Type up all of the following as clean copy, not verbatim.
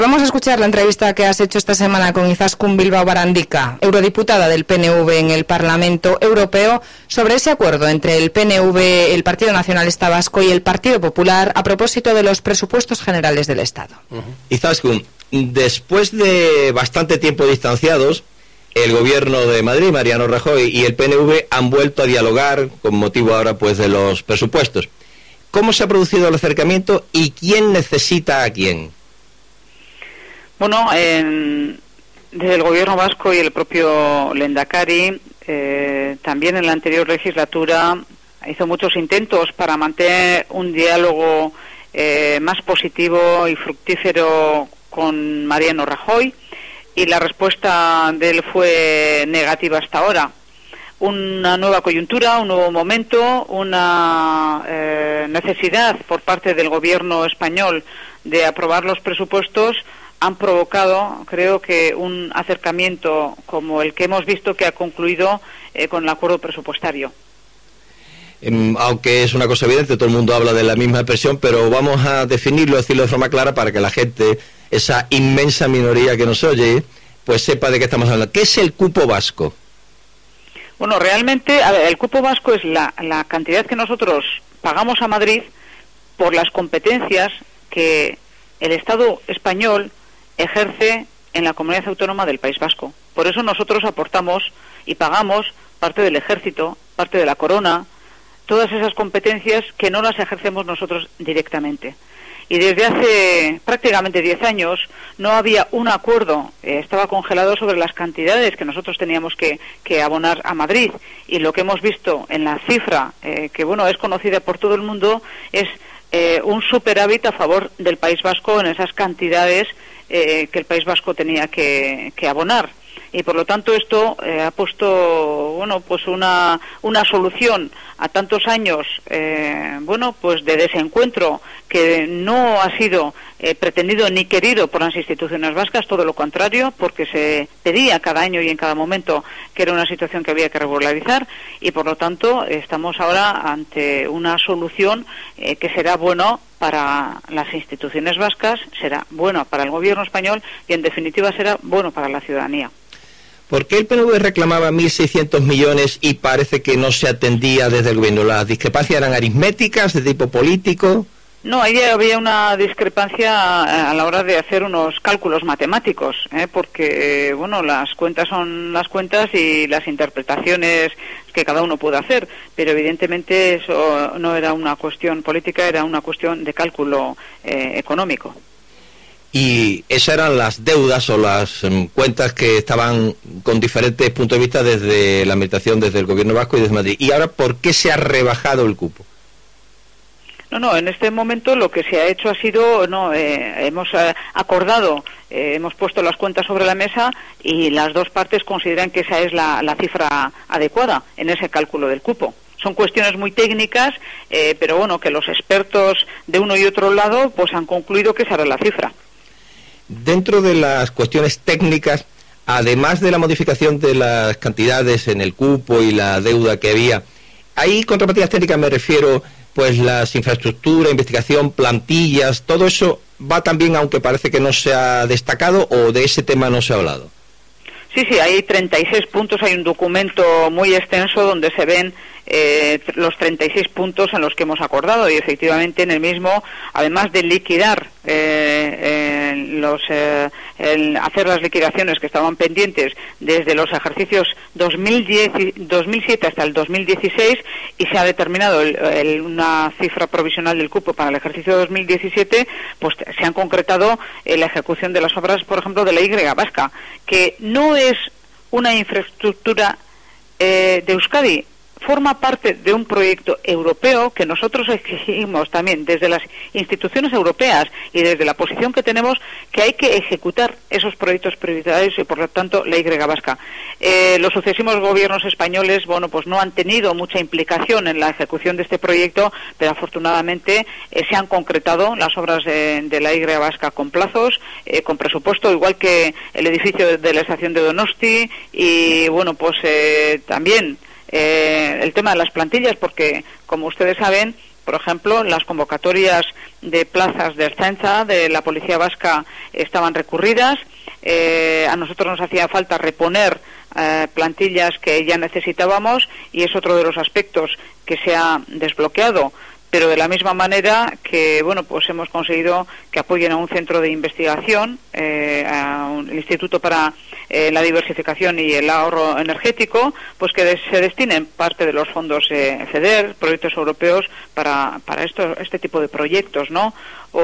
Vamos a escuchar la entrevista que has hecho esta semana con Izaskun Bilbao Barandica, eurodiputada del PNV en el Parlamento Europeo, sobre ese acuerdo entre el PNV, el Partido Nacionalista Vasco y el Partido Popular a propósito de los presupuestos generales del Estado. Izaskun, después de bastante tiempo distanciados, el gobierno de Madrid, Mariano Rajoy, y el PNV han vuelto a dialogar con motivo ahora pues de los presupuestos. ¿Cómo se ha producido el acercamiento y quién necesita a quién? Bueno, desde el gobierno vasco y el propio Lehendakari, también en la anterior legislatura hizo muchos intentos para mantener un diálogo más positivo y fructífero con Mariano Rajoy, y la respuesta de él fue negativa hasta ahora. Una nueva coyuntura, un nuevo momento, una necesidad por parte del gobierno español de aprobar los presupuestos han provocado, creo que, un acercamiento como el que hemos visto que ha concluido con el acuerdo presupuestario. Aunque es una cosa evidente, todo el mundo habla de la misma expresión, pero vamos a definirlo, decirlo de forma clara para que la gente, esa inmensa minoría que nos oye, pues sepa de qué estamos hablando. ¿Qué es el cupo vasco? Bueno, realmente, a ver, el cupo vasco es la cantidad que nosotros pagamos a Madrid por las competencias que el Estado español ejerce en la comunidad autónoma del País Vasco. Por eso nosotros aportamos y pagamos parte del ejército, parte de la corona, todas esas competencias que no las ejercemos nosotros directamente. Y desde hace prácticamente 10 años no había un acuerdo, estaba congelado sobre las cantidades que nosotros teníamos que abonar a Madrid. Y lo que hemos visto en la cifra, que bueno, es conocida por todo el mundo, es un superávit a favor del País Vasco en esas cantidades que el País Vasco tenía que abonar. Y por lo tanto esto ha puesto, bueno, pues una solución a tantos años, bueno, pues de desencuentro que no ha sido pretendido ni querido por las instituciones vascas, todo lo contrario, porque se pedía cada año y en cada momento que era una situación que había que regularizar, y por lo tanto estamos ahora ante una solución que será bueno para las instituciones vascas, será bueno para el gobierno español y en definitiva será bueno para la ciudadanía. ¿Por qué el PNV reclamaba 1.600 millones y parece que no se atendía desde el gobierno? ¿Las discrepancias eran aritméticas, de tipo político? No, ahí había una discrepancia a la hora de hacer unos cálculos matemáticos, porque, bueno, las cuentas son las cuentas y las interpretaciones que cada uno puede hacer, pero evidentemente eso no era una cuestión política, era una cuestión de cálculo económico. Y esas eran las deudas o las cuentas que estaban con diferentes puntos de vista desde la administración, desde el gobierno vasco y desde Madrid. ¿Y ahora por qué se ha rebajado el cupo? No, en este momento lo que se ha hecho ha sido, hemos acordado, hemos puesto las cuentas sobre la mesa y las dos partes consideran que esa es la cifra adecuada en ese cálculo del cupo. Son cuestiones muy técnicas, pero bueno, que los expertos de uno y otro lado pues han concluido que esa era la cifra. Dentro de las cuestiones técnicas, además de la modificación de las cantidades en el cupo y la deuda que había, ¿hay contrapartidas técnicas? Me refiero, pues las infraestructuras, investigación, plantillas, todo eso va también, aunque parece que no se ha destacado, o de ese tema no se ha hablado. Sí, hay 36 puntos, hay un documento muy extenso donde se ven los 36 puntos en los que hemos acordado, y efectivamente en el mismo, además de liquidar hacer las liquidaciones que estaban pendientes desde los ejercicios 2007 hasta el 2016, y se ha determinado una cifra provisional del cupo para el ejercicio 2017, pues se han concretado la ejecución de las obras, por ejemplo, de la Y vasca, que no es una infraestructura de Euskadi, forma parte de un proyecto europeo que nosotros exigimos también desde las instituciones europeas y desde la posición que tenemos, que hay que ejecutar esos proyectos prioritarios y por lo tanto la Y vasca. Los sucesivos gobiernos españoles, bueno, pues no han tenido mucha implicación en la ejecución de este proyecto, pero afortunadamente se han concretado las obras de la Y vasca con plazos, con presupuesto, igual que el edificio de la estación de Donosti, y bueno, pues también el tema de las plantillas, porque como ustedes saben, Por ejemplo, las convocatorias de plazas de Ertzaintza, de la Policía Vasca, estaban recurridas. A nosotros nos hacía falta reponer plantillas que ya necesitábamos, y es otro de los aspectos que se ha desbloqueado. Pero de la misma manera que, bueno, pues hemos conseguido que apoyen a un centro de investigación, el Instituto para la Diversificación y el Ahorro Energético, pues que se destinen parte de los fondos FEDER, proyectos europeos, para este tipo de proyectos, ¿no?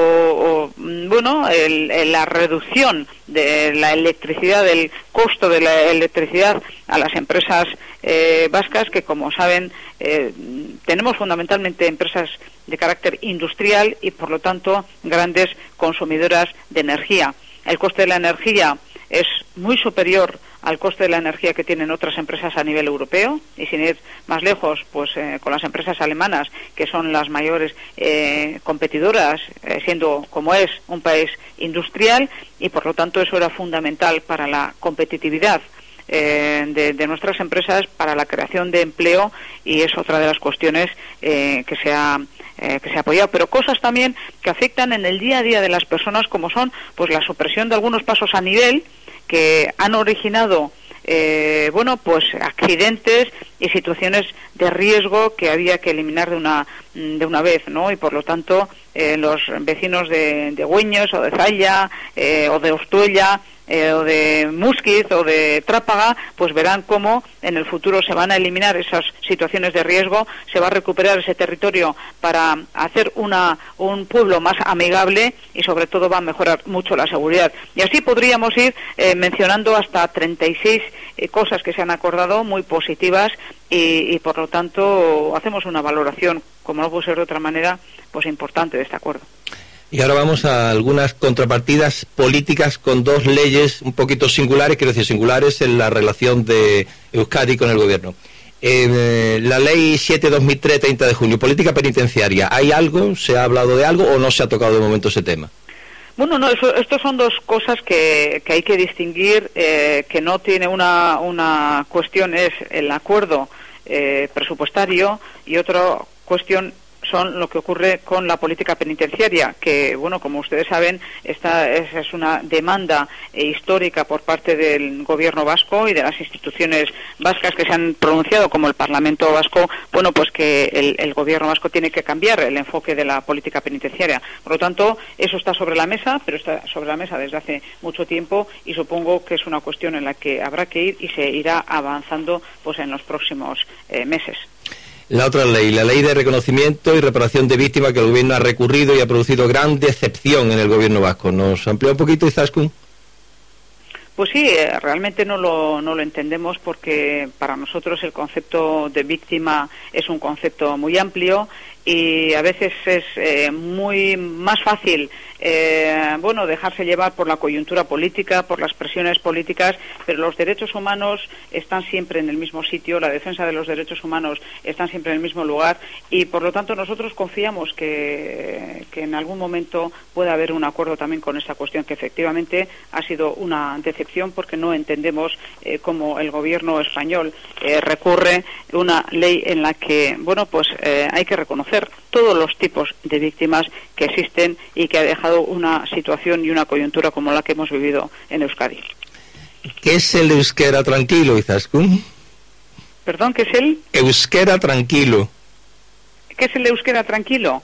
La reducción de la electricidad, del costo de la electricidad a las empresas vascas, que, como saben, tenemos fundamentalmente empresas de carácter industrial y, por lo tanto, grandes consumidoras de energía. El coste de la energía es muy superior al coste de la energía que tienen otras empresas a nivel europeo, y sin ir más lejos, pues con las empresas alemanas, que son las mayores competidoras, siendo como es un país industrial, y por lo tanto eso era fundamental para la competitividad de nuestras empresas, para la creación de empleo, y es otra de las cuestiones que se ha apoyado. Pero cosas también que afectan en el día a día de las personas, como son pues la supresión de algunos pasos a nivel, que han originado accidentes y situaciones de riesgo que había que eliminar de una vez, ¿no? Y por lo tanto los vecinos de Güeñes o de Zalla o de Ortuella o de Musquiz o de Trápaga, pues verán cómo en el futuro se van a eliminar esas situaciones de riesgo, se va a recuperar ese territorio para hacer un pueblo más amigable, y sobre todo va a mejorar mucho la seguridad. Y así podríamos ir mencionando hasta 36 cosas que se han acordado muy positivas, y por lo tanto hacemos una valoración, como no puede ser de otra manera, pues importante de este acuerdo. Y ahora vamos a algunas contrapartidas políticas con dos leyes un poquito singulares, quiero decir singulares en la relación de Euskadi con el gobierno. La ley 7/2003, 30 de junio, política penitenciaria, ¿hay algo? ¿Se ha hablado de algo o no se ha tocado de momento ese tema? Bueno, no, estos son dos cosas que hay que distinguir, que no tiene una cuestión es el acuerdo presupuestario, y otra cuestión son lo que ocurre con la política penitenciaria, que, bueno, como ustedes saben, esta es una demanda histórica por parte del gobierno vasco y de las instituciones vascas que se han pronunciado, como el Parlamento vasco, bueno, pues que el gobierno vasco tiene que cambiar el enfoque de la política penitenciaria. Por lo tanto, eso está sobre la mesa, pero está sobre la mesa desde hace mucho tiempo, y supongo que es una cuestión en la que habrá que ir y se irá avanzando pues en los próximos meses. La otra ley, la ley de reconocimiento y reparación de víctimas, que el gobierno ha recurrido y ha producido gran decepción en el gobierno vasco. ¿Nos amplía un poquito, Izaskun? Pues sí, realmente no lo entendemos, porque para nosotros el concepto de víctima es un concepto muy amplio, y a veces es muy más fácil dejarse llevar por la coyuntura política, por las presiones políticas, pero los derechos humanos están siempre en el mismo sitio, la defensa de los derechos humanos están siempre en el mismo lugar, y por lo tanto nosotros confiamos que en algún momento pueda haber un acuerdo también con esta cuestión, que efectivamente ha sido una decepción, porque no entendemos cómo el gobierno español recurre una ley en la que, hay que reconocer todos los tipos de víctimas que existen, y que ha dejado una situación y una coyuntura como la que hemos vivido en Euskadi. ¿Qué es el euskera tranquilo, Izaskun? ¿Perdón, qué es el? Euskera tranquilo. ¿Qué es el euskera tranquilo?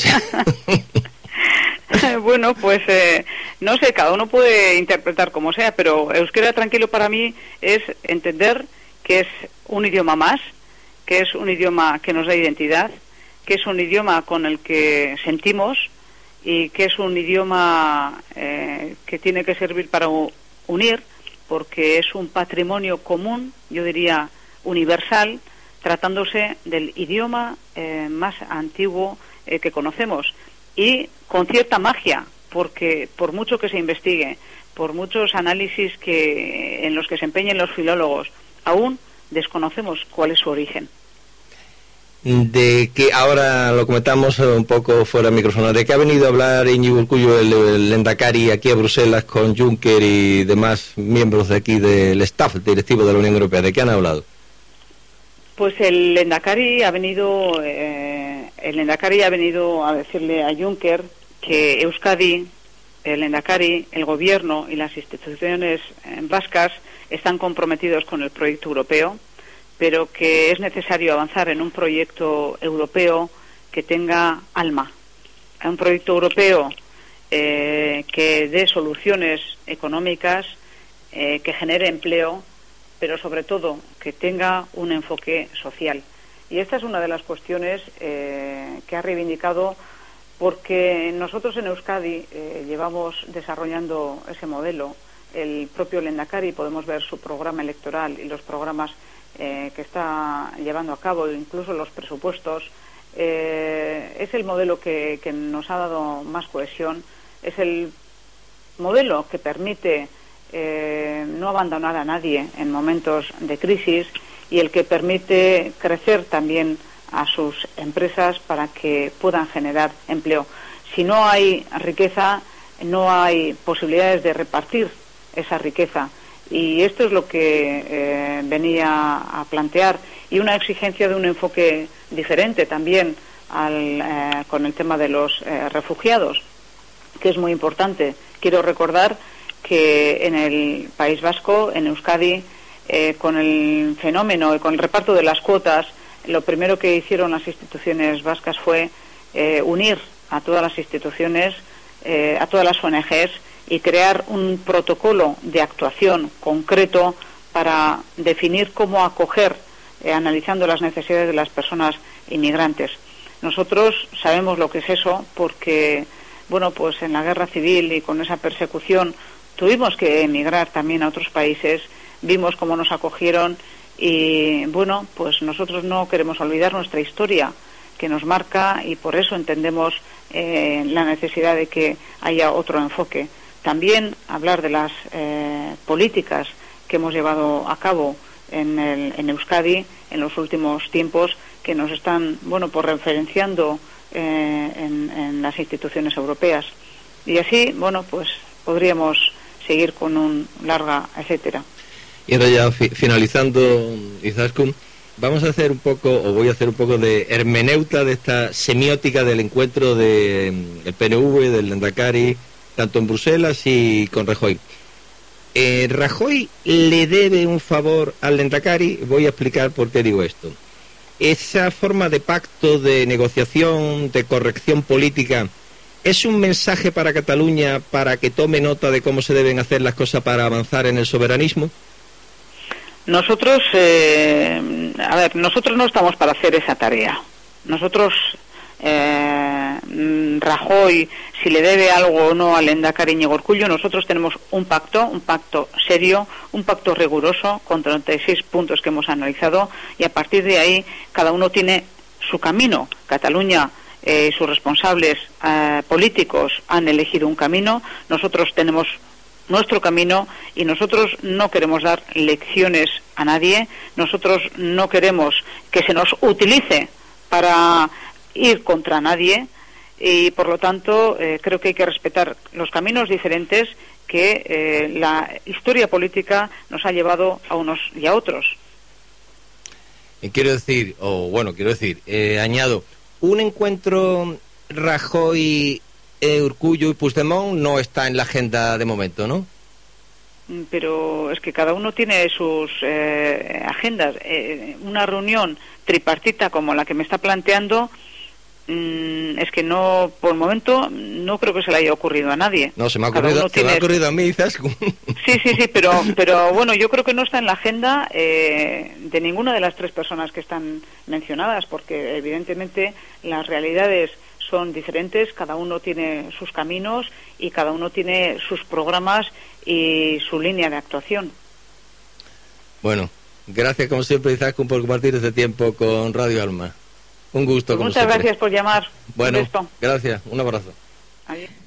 Bueno, pues no sé, cada uno puede interpretar como sea, pero euskera tranquilo para mí es entender que es un idioma más, que es un idioma que nos da identidad, que es un idioma con el que sentimos, y que es un idioma que tiene que servir para unir, porque es un patrimonio común, yo diría universal, tratándose del idioma más antiguo que conocemos, y con cierta magia, porque por mucho que se investigue, por muchos análisis en los que se empeñen los filólogos, aún desconocemos cuál es su origen. De que ahora lo comentamos un poco fuera de micrófono, de que ha venido a hablar Iñigo Urkullu, el Lehendakari, aquí a Bruselas con Juncker y demás miembros de aquí del staff directivo de la Unión Europea. ¿De qué han hablado? Pues el Lehendakari ha venido a decirle a Juncker que Euskadi, el Lehendakari, el Gobierno y las instituciones vascas están comprometidos con el proyecto europeo, pero que es necesario avanzar en un proyecto europeo que tenga alma, un proyecto europeo que dé soluciones económicas, que genere empleo, pero sobre todo que tenga un enfoque social. Y esta es una de las cuestiones que ha reivindicado, porque nosotros en Euskadi llevamos desarrollando ese modelo. El propio Lehendakari, podemos ver su programa electoral y los programas que está llevando a cabo, incluso los presupuestos. Es el modelo que nos ha dado más cohesión, es el modelo que permite no abandonar a nadie en momentos de crisis y el que permite crecer también a sus empresas para que puedan generar empleo. Si no hay riqueza, no hay posibilidades de repartir esa riqueza, y esto es lo que venía a plantear, y una exigencia de un enfoque diferente también con el tema de los refugiados, que es muy importante. Quiero recordar que en el País Vasco, en Euskadi, con el fenómeno y con el reparto de las cuotas, lo primero que hicieron las instituciones vascas fue unir a todas las instituciones, a todas las ONGs, y crear un protocolo de actuación concreto para definir cómo acoger, analizando las necesidades de las personas inmigrantes. Nosotros sabemos lo que es eso, porque pues en la guerra civil y con esa persecución tuvimos que emigrar también a otros países, vimos cómo nos acogieron, y pues nosotros no queremos olvidar nuestra historia, que nos marca, y por eso entendemos la necesidad de que haya otro enfoque. También hablar de las políticas que hemos llevado a cabo en Euskadi en los últimos tiempos, que nos están referenciando en las instituciones europeas. Y así, pues podríamos seguir con un larga etcétera. Y ahora ya finalizando, Izaskun, vamos a hacer un poco, o voy a hacer un poco de hermeneuta de esta semiótica del encuentro del PNV, del Lehendakari, tanto en Bruselas y con Rajoy. Rajoy le debe un favor al Lehendakari. Voy a explicar por qué digo esto. Esa forma de pacto, de negociación, de corrección política, ¿es un mensaje para Cataluña para que tome nota de cómo se deben hacer las cosas para avanzar en el soberanismo? Nosotros, nosotros no estamos para hacer esa tarea. Nosotros, Rajoy, si le debe algo o no al Lehendakari Iñigo Urkullu, nosotros tenemos un pacto serio, un pacto riguroso, con 36 puntos que hemos analizado, y a partir de ahí cada uno tiene su camino. Cataluña, sus responsables políticos han elegido un camino, nosotros tenemos nuestro camino, y nosotros no queremos dar lecciones a nadie, nosotros no queremos que se nos utilice para ir contra nadie, y por lo tanto creo que hay que respetar los caminos diferentes que la historia política nos ha llevado a unos y a otros. Añado, un encuentro Rajoy, Urkullu y Puigdemont no está en la agenda de momento, ¿no? Pero es que cada uno tiene sus agendas. Una reunión tripartita como la que me está planteando, es que no, por el momento, no creo que se le haya ocurrido a nadie. No, se me ha ocurrido a mí, Izaskun. Sí, pero yo creo que no está en la agenda de ninguna de las tres personas que están mencionadas, porque evidentemente las realidades son diferentes, cada uno tiene sus caminos y cada uno tiene sus programas y su línea de actuación. Bueno, gracias como siempre, Izaskun, por compartir este tiempo con Radio Alma. Un gusto. Pues muchas gracias por llamar. Bueno, gracias. Un abrazo. Adiós.